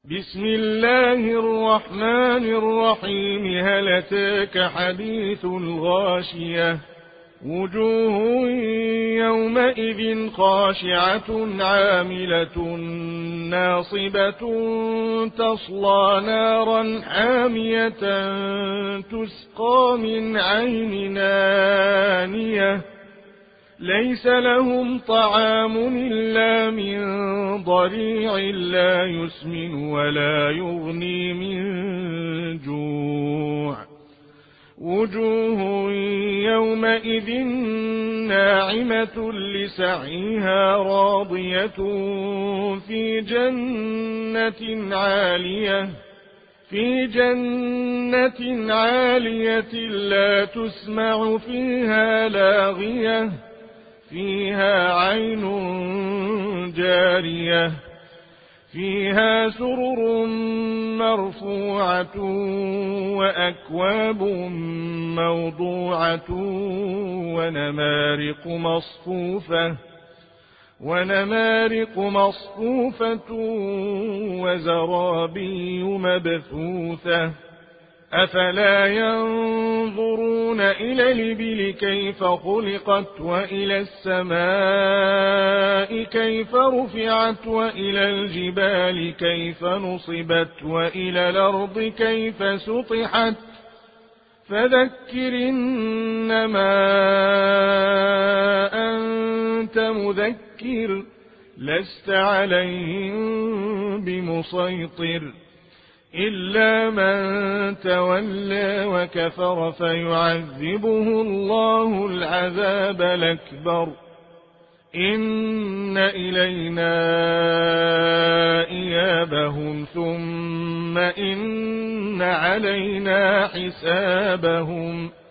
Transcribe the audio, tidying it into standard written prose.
بسم الله الرحمن الرحيم. هل أتاك حديث الغاشية؟ وجوه يومئذ خاشعة عاملة ناصبة تصلى نارا حامية تسقى من عين آنية ليس لهم طعام إلا من ضريع لا يسمن ولا يغني من جوع. وجوه يومئذ ناعمة لسعيها راضية في جنة عالية لا تسمع فيها لاغية فيها عين جارية فيها سرر مرفوعة وأكواب موضوعة ونمارق مصفوفة وزرابي مبثوثة. أفلا ينظرون إلى الإبل كيف خلقت وإلى السماء كيف رفعت وإلى الجبال كيف نصبت وإلى الأرض كيف سطحت فذكر إنما أنت مذكر لست عليهم بمسيطر إلا من تولى وكفر فيعذبه الله العذاب الأكبر. إن إلينا إيابهم ثم إن علينا حسابهم.